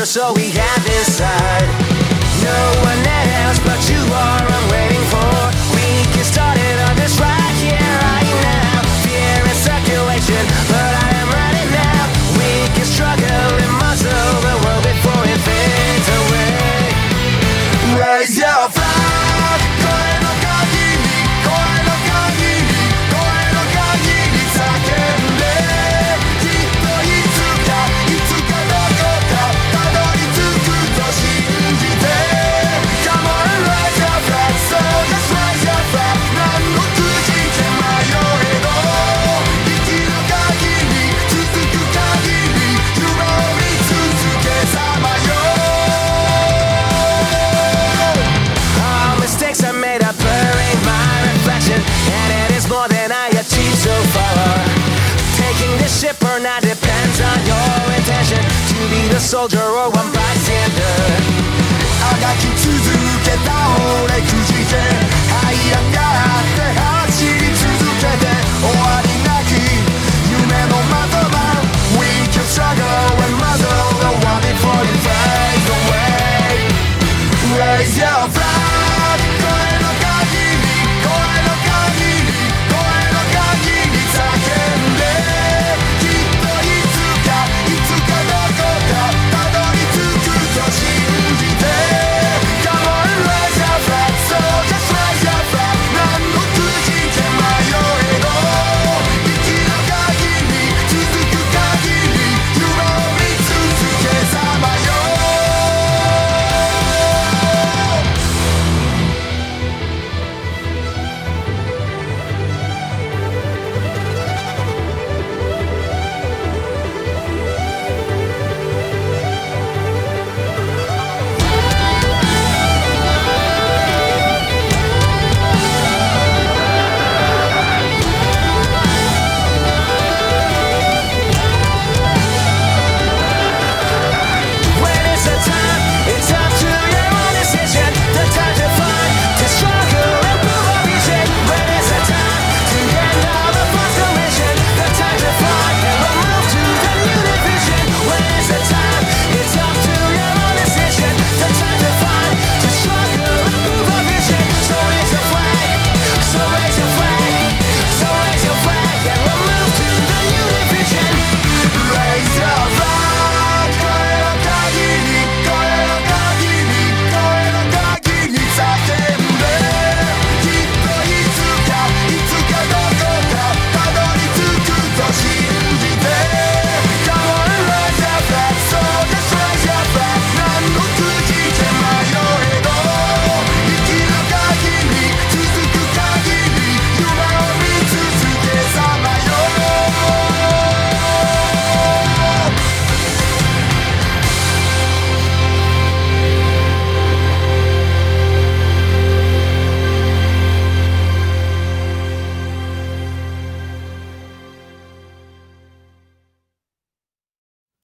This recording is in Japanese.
just all we have inside. No one else but you are I'm waiting for. We can start it on this right here, right now. Fear in circulation, but I am ready now. We can struggle and muzzle the world before it fades away. Raise your flag, 声の限り、声の限り、声の限り叫んで、きっといつか、いつかどこかたどり着くと信じて。Come on, raise your flag, so just raise your flag. 何のくじけ迷えど、生きる限り、続く限り、夢を見続けさまよ。All mistakes I made are blurring my reflection, and it is more than I achieved so far. Taking this ship or not depends on your intention. To be the soldier or one bystander. あがき続けた俺くじけ